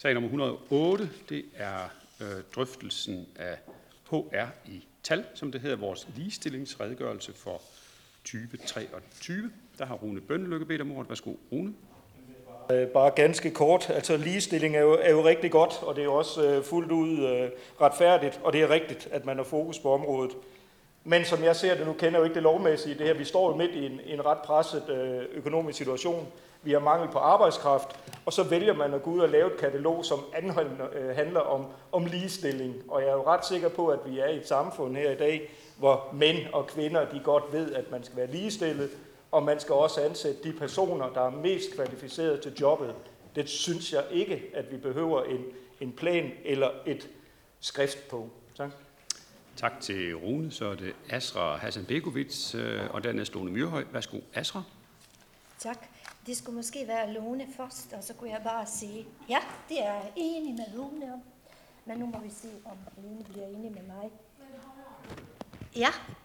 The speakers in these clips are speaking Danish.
Sag nummer 108, det er drøftelsen af HR i tal, som det hedder, vores ligestillingsredegørelse for 2023. Der har Rune Bønnelykke bedt om ordet. Værsgo, Rune. Bare ganske kort. Altså ligestilling er jo rigtig godt, og det er jo også fuldt ud retfærdigt, og det er rigtigt, at man har fokus på området. Men som jeg ser det, nu kender jeg jo ikke det lovmæssige, det her, vi står jo midt i en ret presset økonomisk situation. Vi har mangel på arbejdskraft, og så vælger man at gå ud og lave et katalog, som handler om ligestilling. Og jeg er jo ret sikker på, at vi er i et samfund her i dag, hvor mænd og kvinder, de godt ved, at man skal være ligestillet, og man skal også ansætte de personer, der er mest kvalificeret til jobbet. Det synes jeg ikke, at vi behøver en plan eller et skrift på. Tak. Tak til Rune. Så er det Asra Hasanbegovic, og dernæst Lone Myrhøj. Værsgo, Asra. Tak. Det skulle måske være Lone først, og så kunne jeg bare sige, ja, det er jeg enig med Lone om. Men nu må vi se, om Lone bliver enig med mig. Ja.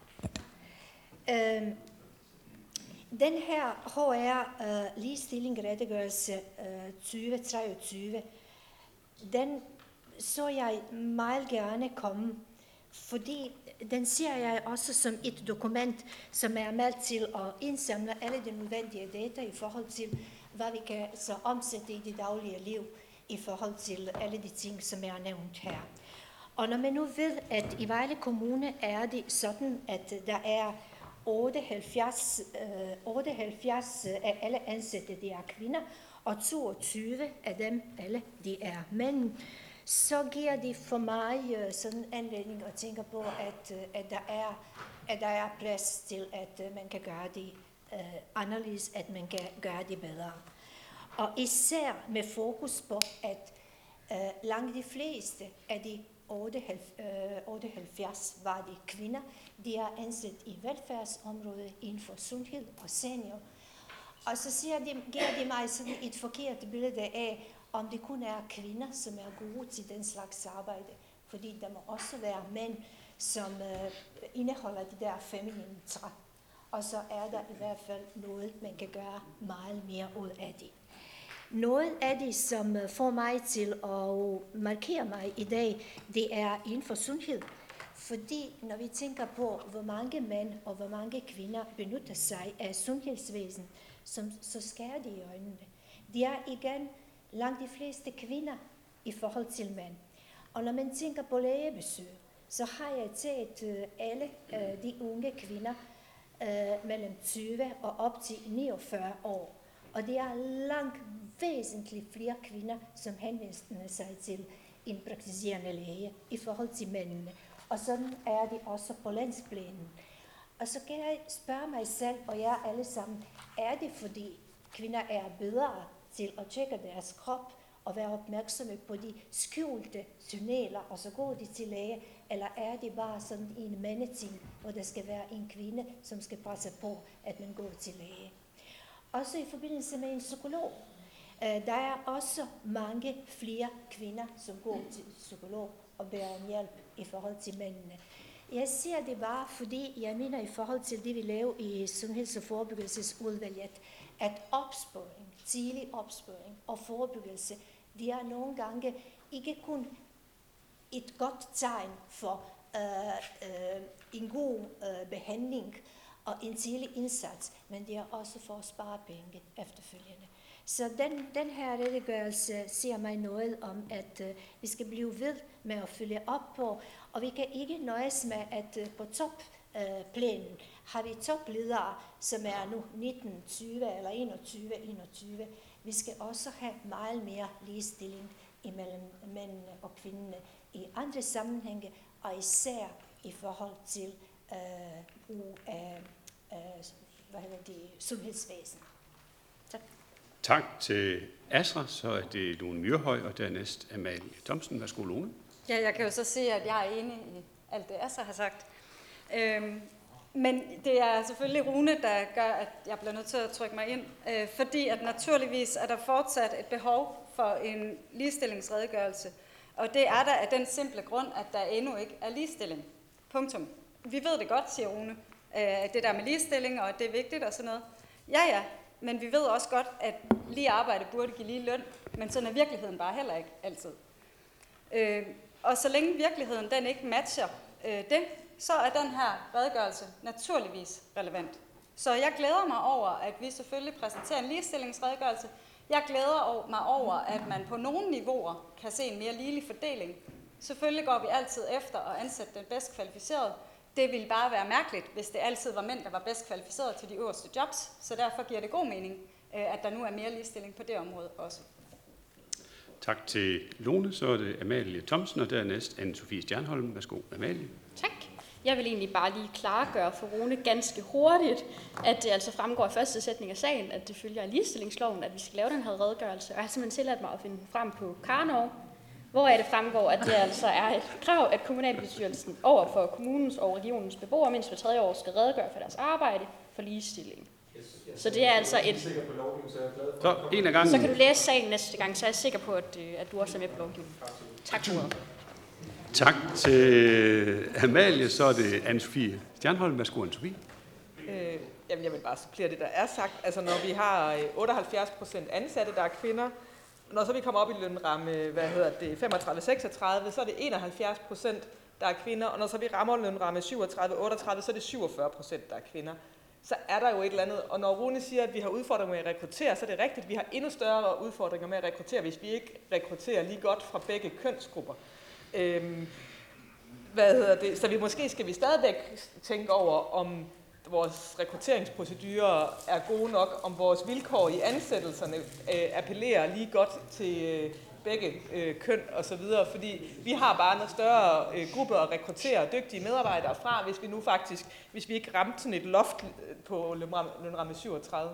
Den her HR ligestilling redegørelse 2023, den så jeg meget gerne komme, fordi den ser jeg også som et dokument, som er med til at indsamle alle de nødvendige data i forhold til, hvad vi kan så omsætte i det daglige liv i forhold til alle de ting, som er nævnt her. Og når man nu ved, at i Vejle Kommune er det sådan, at der er 78 af alle ansatte, det er kvinder, og 22 af dem alle, de er mænd, så giver det for mig sådan en anledning at tænke på, at der er plads til, at man kan gøre det anderledes, at man kan gøre det bedre. Og især med fokus på, at langt de fleste af de 78 var de kvinder, de er ansat i velfærdsområdet inden for sundhed og senior. Og så giver de mig sådan et forkert billede af, om det kun er kvinder, som er gode til den slags arbejde. Fordi der må også være mænd, som indeholder de der feminine træk. Og så er der i hvert fald noget, man kan gøre meget mere ud af det. Noget af det, som får mig til at markere mig i dag, det er inden for sundhed. Fordi når vi tænker på, hvor mange mænd og hvor mange kvinder benytter sig af sundhedsvæsen, så skærer det i øjnene. De er igen langt de fleste kvinder i forhold til mænd. Og når man tænker på lægebesøg, så har jeg taget alle de unge kvinder mellem 20 og op til 49 år. Og det er langt væsentligt flere kvinder, som henvender sig til en praktiserende læge i forhold til mændene. Og sådan er det også på landsplænen. Og så kan jeg spørge mig selv, og jer alle sammen, er det fordi kvinder er bedre til at tjekke deres krop og være opmærksomme på de skjulte signaler, og så går de til læge, eller er det bare sådan en mandeting, hvor der skal være en kvinde, som skal passe på, at man går til læge. Også i forbindelse med en psykolog. Der er også mange flere kvinder, som går til psykolog og bærer en hjælp i forhold til mændene. Jeg siger det bare, fordi jeg mener i forhold til det, vi laver i Sundheds- og Forebyggelsesudvalget, at opsporing, tidlig opsporing og forebyggelse, det er nogle gange ikke kun et godt tegn for en god behandling og en tidlig indsats, men det er også for at spare penge efterfølgende. Så den her redegørelse siger mig noget om, at vi skal blive ved med at følge op på, og vi kan ikke nøjes med, at på topplænen har vi topledere, som er nu 19, 20 eller 21. Vi skal også have meget mere ligestilling imellem mændene og kvinderne i andre sammenhænge, og især i forhold til brug af sundhedsvæsen. Tak. Tak til Asra, så er det Lone Myrhøj, og dernæst Amalie Thomsen. Værsgo, Lone. Ja, jeg kan jo så sige, at jeg er enig i alt det, Asra har sagt. Men det er selvfølgelig Rune, der gør, at jeg bliver nødt til at trykke mig ind, fordi at naturligvis er der fortsat et behov for en ligestillingsredegørelse, og det er der af den simple grund, at der endnu ikke er ligestilling. Punktum. Vi ved det godt, siger Rune, det der med ligestilling, og det er vigtigt og sådan noget. Ja, men vi ved også godt, at lige arbejde burde give lige løn. Men sådan er virkeligheden bare heller ikke altid. Og så længe virkeligheden den ikke matcher det, så er den her redegørelse naturligvis relevant. Så jeg glæder mig over, at vi selvfølgelig præsenterer en ligestillingsredegørelse. Jeg glæder mig over, at man på nogle niveauer kan se en mere ligelig fordeling. Selvfølgelig går vi altid efter at ansætte den bedst kvalificerede. Det ville bare være mærkeligt, hvis det altid var mænd, der var bedst kvalificerede til de øverste jobs. Så derfor giver det god mening, at der nu er mere ligestilling på det område også. Tak til Lone. Så er det Amalie Thomsen, og dernæst Anne-Sophie Stjernholm. Værsgo, Amalie. Tak. Jeg vil egentlig bare lige klargøre for Rune ganske hurtigt, at det altså fremgår i første sætning af sagen, at det følger af ligestillingsloven, at vi skal lave den her redegørelse. Og jeg har simpelthen tilladt mig at finde frem på Karnov, hvor det fremgår, at det altså er et krav, at kommunalbestyrelsen over for kommunens og regionens beboere mindst hver 3 år skal redegøre for deres arbejde for ligestilling. Så det er altså et... Så en af gangen. Så kan du læse sagen næste gang, så er jeg sikker på, at du også er med på lovgivningen. Tak for ordet. Tak til Amalie. Så er det Anne-Sophie Stjernholm. Værsgo, Anne-Sophie. Jamen, jeg vil bare supplere det, der er sagt. Altså, når vi har 78% ansatte, der er kvinder, når så vi kommer op i lønramme, 35-36, så er det 71%, der er kvinder, og når så vi rammer lønramme 37-38, så er det 47%, der er kvinder. Så er der jo et eller andet, og når Rune siger, at vi har udfordringer med at rekruttere, så er det rigtigt, at vi har endnu større udfordringer med at rekruttere, hvis vi ikke rekrutterer lige godt fra begge kønsgrupper. Så måske skal vi stadigvæk tænke over, om vores rekrutteringsprocedurer er gode nok, om vores vilkår i ansættelserne appellerer lige godt til begge køn osv., fordi vi har bare en større gruppe at rekruttere dygtige medarbejdere fra, hvis vi ikke ramte sådan et loft på lønramme 37.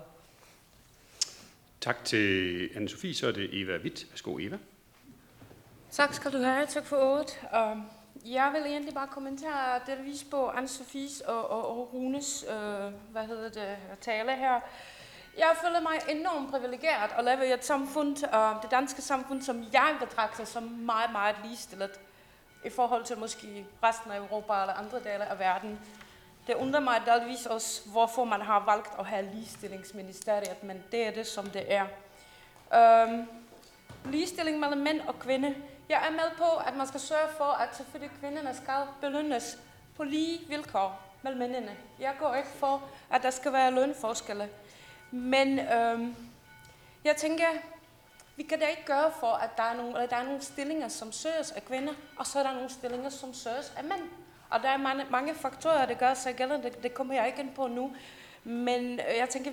Tak til Anne-Sophie. Så er det Eva Witt. Værsgo, Eva. Tak skal du have. Tak for ordet. Jeg vil egentlig bare kommentere delvis på Anne-Sophies og Runes tale her. Jeg føler mig enormt privilegeret at leve i et samfund, det danske samfund, som jeg betragter som meget, meget ligestillet i forhold til måske resten af Europa eller andre dele af verden. Det undrer mig delvis også, hvorfor man har valgt at have ligestillingsministeriet, men det er det, som det er. Ligestilling mellem mænd og kvinder. Jeg er med på, at man skal sørge for, at selvfølgelig kvinderne skal belønnes på lige vilkår mellem mændene. Jeg går ikke for, at der skal være lønforskelle. Men jeg tænker, vi kan da ikke gøre for, at der er nogle stillinger, som søges af kvinder, og så er der nogle stillinger, som søges af mænd. Og der er mange faktorer, der gør sig gældende. Det kommer jeg ikke ind på nu. Men jeg tænker,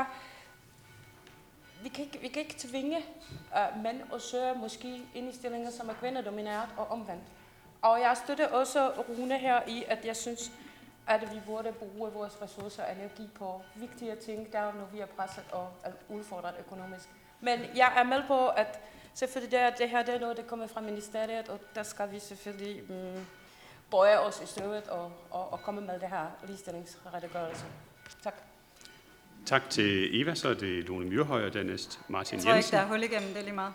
vi kan ikke tvinge mænd at søge måske ind i stillinger, som er kvindedomineret og omvendt. Og jeg støtter også Rune her i, at jeg synes, at vi burde bruge vores ressourcer og energi på vigtige ting, der når vi er presset og er udfordret økonomisk. Men jeg er med på, at selvfølgelig det her er noget, der kommer fra ministeriet, og der skal vi selvfølgelig bøje os i støvet og komme med det her ligestillingsredegørelse. Tak. Tak til Eva. Så er det Lone Myrhøj og dernæst Martin Jensen. Jeg tror ikke, der er hul igennem, det er lige meget.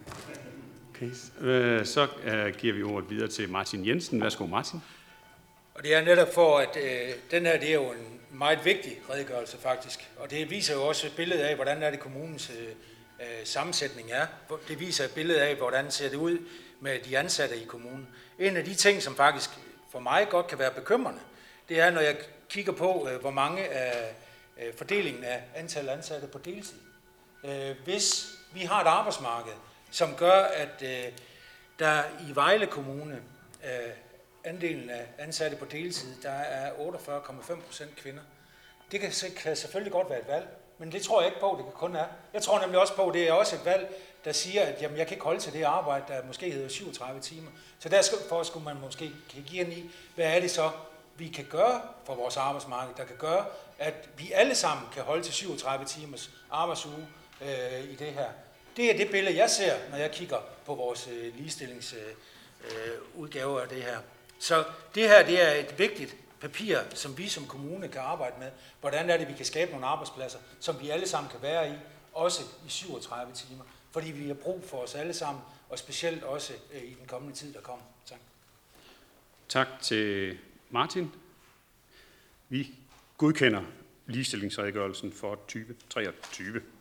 Okay. Så giver vi ordet videre til Martin Jensen. Værsgo, Martin. Og det er netop for, at den her det er jo en meget vigtig redegørelse faktisk. Og det viser jo også et billede af, hvordan er det kommunens sammensætning er. Det viser et billede af, hvordan ser det ud med de ansatte i kommunen. En af de ting, som faktisk for mig godt kan være bekymrende, det er, når jeg kigger på, hvor mange af fordelingen af antal ansatte på deltid. Hvis vi har et arbejdsmarked, som gør, at der i Vejle Kommune andelen af ansatte på deltid, der er 48,5% kvinder. Det kan selvfølgelig godt være et valg, men det tror jeg ikke på, det kun er. Jeg tror nemlig også på, det er også et valg, der siger, at jamen, jeg kan ikke holde til det arbejde, der måske hedder 37 timer. Så derfor skulle man måske give ind i, hvad er det så, vi kan gøre for vores arbejdsmarked, der kan gøre, at vi alle sammen kan holde til 37 timers arbejdsuge i det her. Det er det billede, jeg ser, når jeg kigger på vores ligestillingsudgave af det her. Så det her, det er et vigtigt papir, som vi som kommune kan arbejde med. Hvordan er det, vi kan skabe nogle arbejdspladser, som vi alle sammen kan være i, også i 37 timer. Fordi vi har brug for os alle sammen, og specielt også i den kommende tid, der kommer. Tak. Tak til Martin. Vi godkender ligestillingsredegørelsen for 2023.